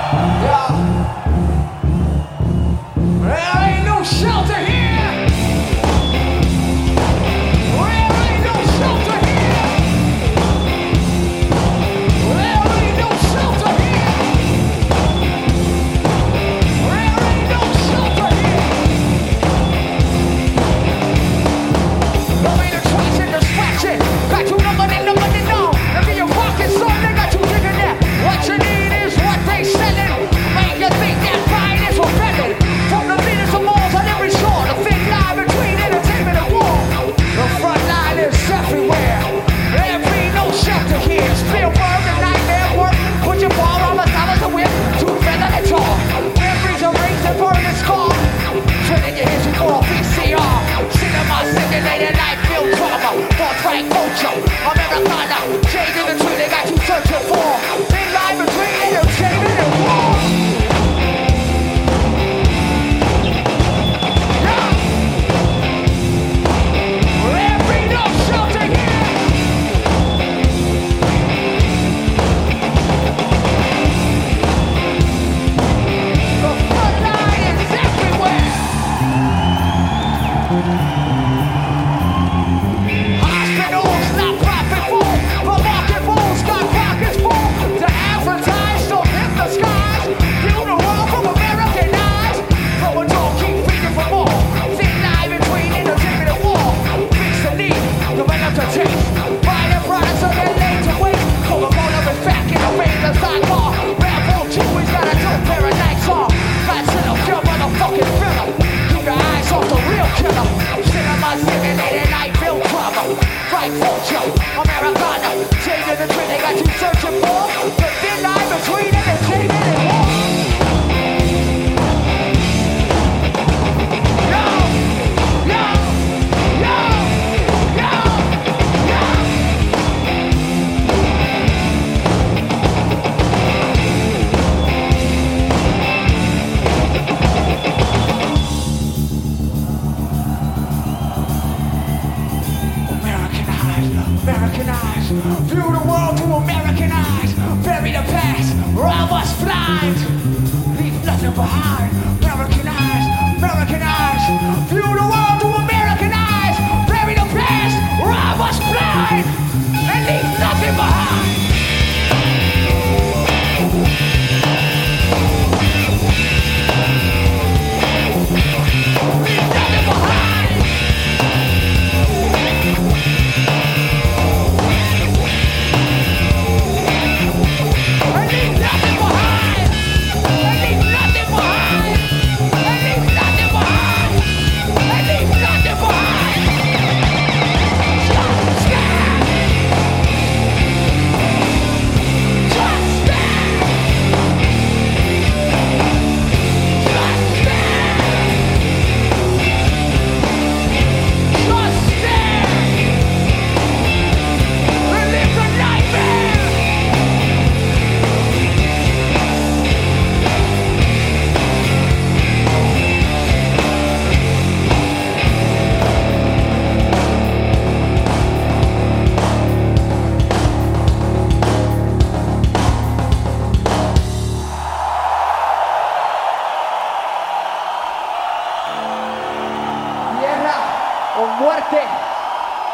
Yeah. There ain't no shelter here. There ain't no shelter here. There ain't no shelter here. There ain't no shelter here. There ain't a trash and distraction. Got you nobody know. If you're rockin' song, they got you digging that. What you need is what they selling. Make you think that pride is rebelling. From the leaders of malls on every shore, the thin line between entertainment and war. The front line is everywhere. There be no shelter here. Spielberg and nightmare work. Put your ball on the dollars a whip. Two feather and jaw. Memories of rings and burn and scar. Trading your history for a VCR. Cinema, simulated life, film drama. Thought Frank Ocho, Americana. Changing the tree they got you searching for. Thin line between entertainment and war. Americana, changing the tree they got you searching for. The thin line between entertainment and war. Yo, yo, yo, yo, yo. Americanized, view the world through a